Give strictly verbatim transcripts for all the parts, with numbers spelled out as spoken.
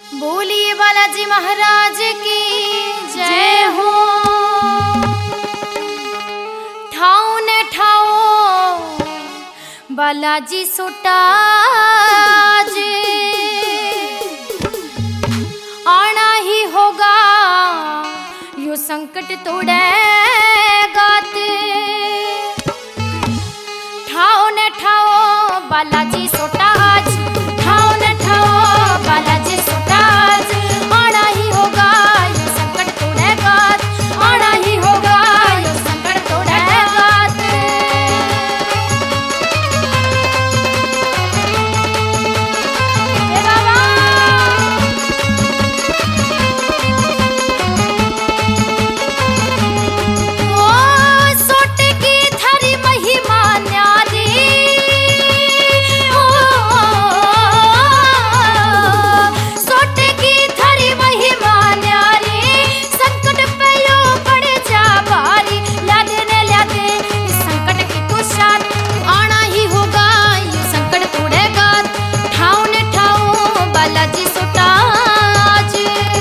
बोलिए बालाजी महाराज की जय हो। ठाओ ने ठाओ बालाजी सुटाज, आना ही होगा यो संकट तोड़ेगा। ठाओ ने ठाओ बालाजी सुटाज, ठाओ ने ठाओ बालाजी सुटाज, आना ही होगा यो संकट तोड़ेगा, आना ही होगा यो संकट तोड़ेगा। हे बाबा ओ सोट की थारी महिमा न्यारी, ओ सोट की थारी महिमा न्यारी, संकट पे यो पड़ जा भारी। लादे ने लादे इस संकट की तू साथ, आना ही होगा ये संकट तोड़ेगा। ठाओ ने ठाओ बालाजी सुटाज।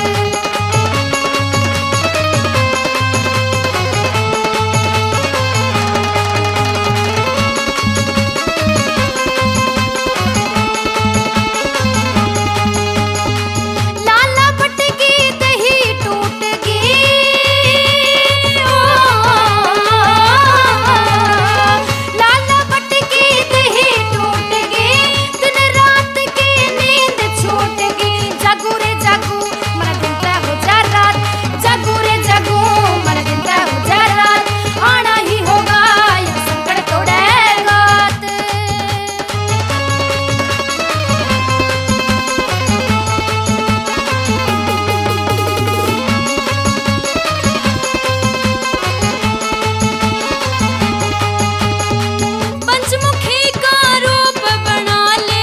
लाला भट्ट की दही टूट गई, ओ लाला भट्ट की दही टूट गई, दिन रात की नींद छूट गई। जागू रे जागू मन दिन तय हो जा रात, जागू रे जागू मन दिन तय हो जा रात, आना ही होगा ये संकट तोड़ेगा। पंचमुखी का रूप बना ले,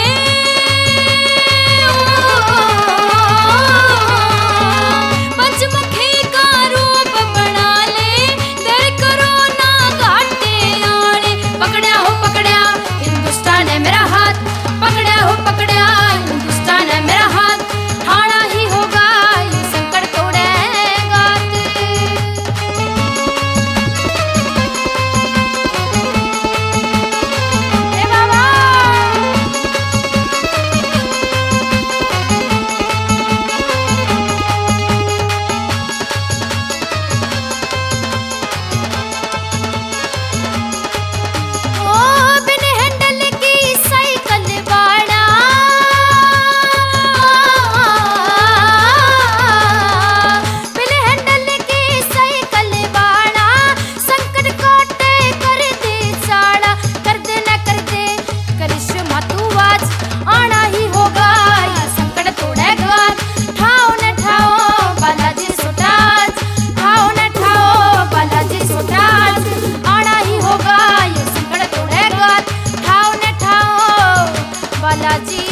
पंचमुखी का रूप बना ले, डर करो ना घाटे आने। पकड़या हो पकड़या हिंदुस्तान है मेरा हाथ, पकड़या हो पकड़या हिंदुस्तान है मेरा हाथ, ठाना ही होगा ये संकट तोड़ेगा। हे बाबा ओ बिन हैंडल की साइकिल बाड़ा, बिन हैंडल की साइकिल बाड़ा, संकट काटे कर दे साड़ा। कर दे न कर दे करिश्मा तू आज, आना ही होगा ये संकट तोड़ेगा। ठाओ न ठाओ बालाजी सुटाज, ठाओ न ठाओ बालाजी सुटाज, आना ही होगा ये संकट तोड़ेगा। ठाओ न ठाओ बालाजी